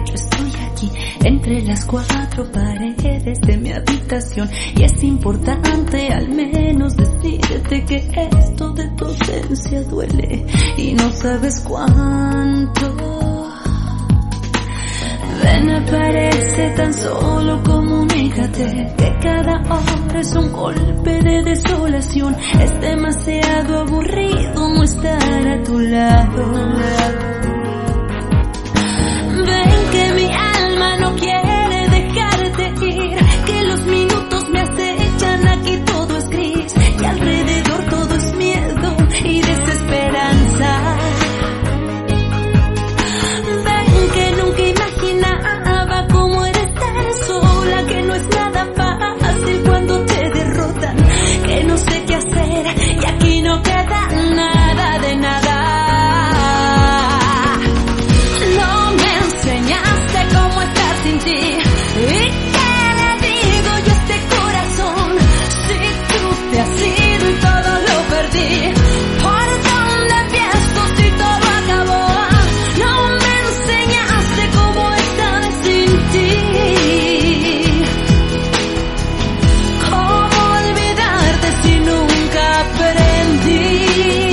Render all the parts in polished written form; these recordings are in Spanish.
yo estoy aquí entre las cuatro paredes de mi habitación y es importante al menos decirte que esto de tu ausencia duele y no sabes cuánto. Ven, aparece, tan solo comunícate que cada hora es un golpe de desolación. Es demasiado aburrido no estar a tu lado. Ven que mi alma no quiere dejarte ir, que los minutos me acechan, aquí todo es gris y alrededor todo es miedo y desesperanza. Ven que nunca imaginaba cómo era estar sola, que no es nada fácil cuando te derrotan, que no sé qué hacer y aquí no queda nada de nada. No me enseñaste cómo estar sin ti, ¿y qué le digo yo a este corazón? Si tú te has ido y todo lo perdí, ¿por dónde empiezo si todo acabó? No me enseñaste cómo estar sin ti, cómo olvidarte si nunca aprendí.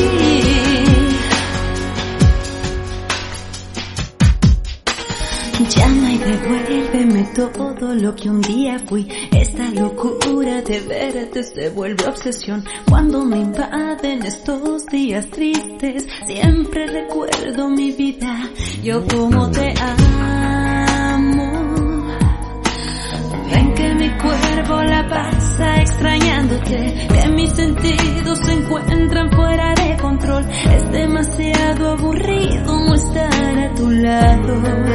Llama y devuélveme todo lo que un día fui. Esta locura de verte se vuelve obsesión. Cuando me invaden estos días tristes, siempre recuerdo mi vida, yo como te amo. Ven que mi cuerpo la pasa extrañándote, que mis sentidos se encuentran fuera de control. Es demasiado aburrido no estar a tu lado.